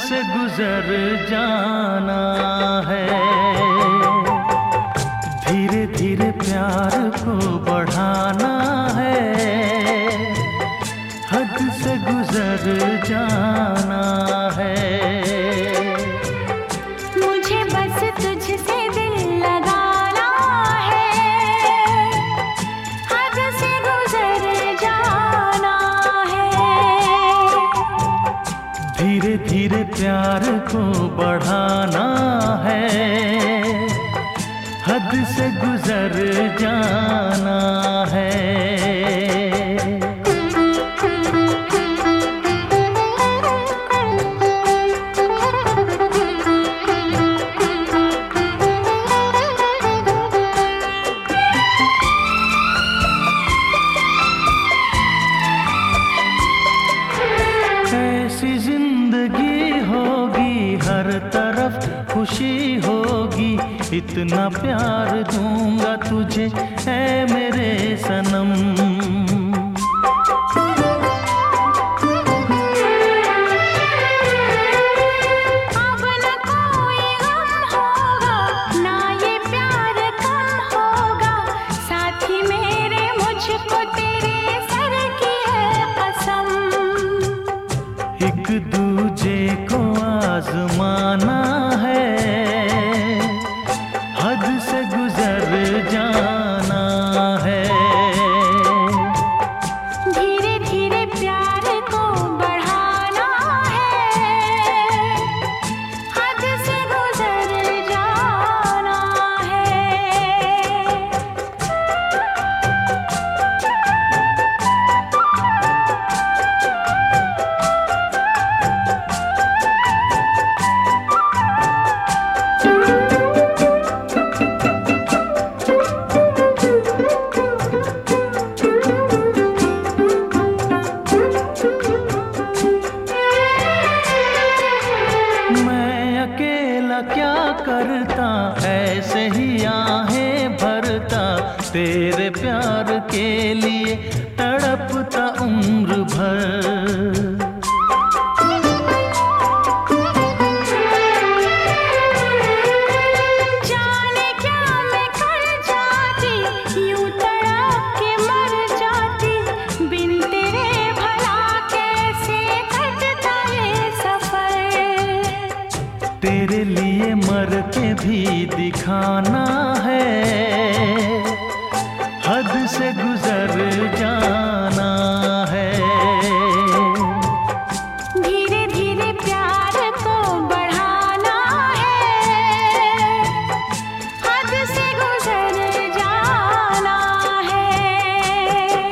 से गुजर जाना है। धीरे धीरे प्यार को बढ़ाना है, हद से गुजर जाना है। मुझे बस तुझसे दिल लगाना है, हद से गुजर जाना है। धीरे धीरे प्यार को बढ़ाना है, हद से गुजर जाना है। ऐसी जिंदगी होगी, हर तरफ खुशी होगी, इतना प्यार दूंगा तुझे ऐ मेरे सनम। अब न कोई गम होगा, ना ये प्यार कम होगा, साथी मेरे मुझको तेरे सर की है कसम। एक दूजे को आजमाना है, हद से गुजर जाना है। धीरे धीरे प्यार को बढ़ाना है, हद से गुजर जाना है। मैं अकेला क्या करता, ऐसे ही आहें भरता, तेरे प्यार के लिए तड़पता उम्र भर। जाने क्या मैं कर जाती, यूं तड़प के मर जाती, बिन तेरे भला कैसे कटता ये सफर। तेरे लिए मर के भी दिखाना है, हद से गुजर जाना है। धीरे धीरे प्यार को बढ़ाना है, हद से गुजर जाना है।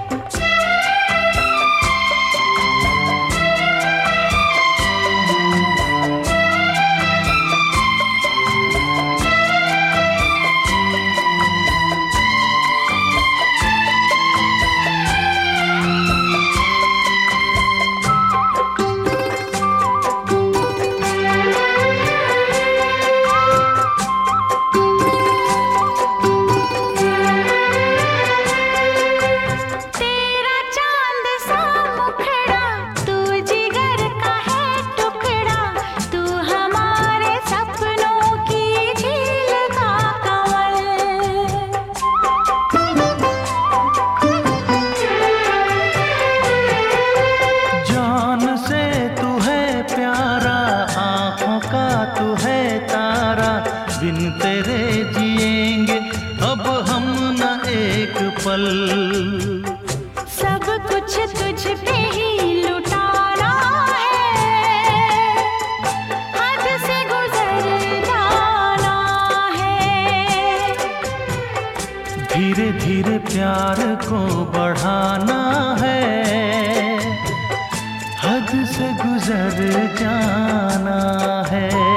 तेरा चांद सा मुखड़ा, तू जिगर का है टुकड़ा, तू हमारे सपनों की झील का कमल। जान से तू है प्यारा, आँखों का तू है तारा, बिन तेरे जिएंगे अब हम न एक पल। सब कुछ तुझ पे ही लुटाना है, हद से गुजर जाना है। धीरे धीरे प्यार को बढ़ाना है, हद से गुजर जाना है।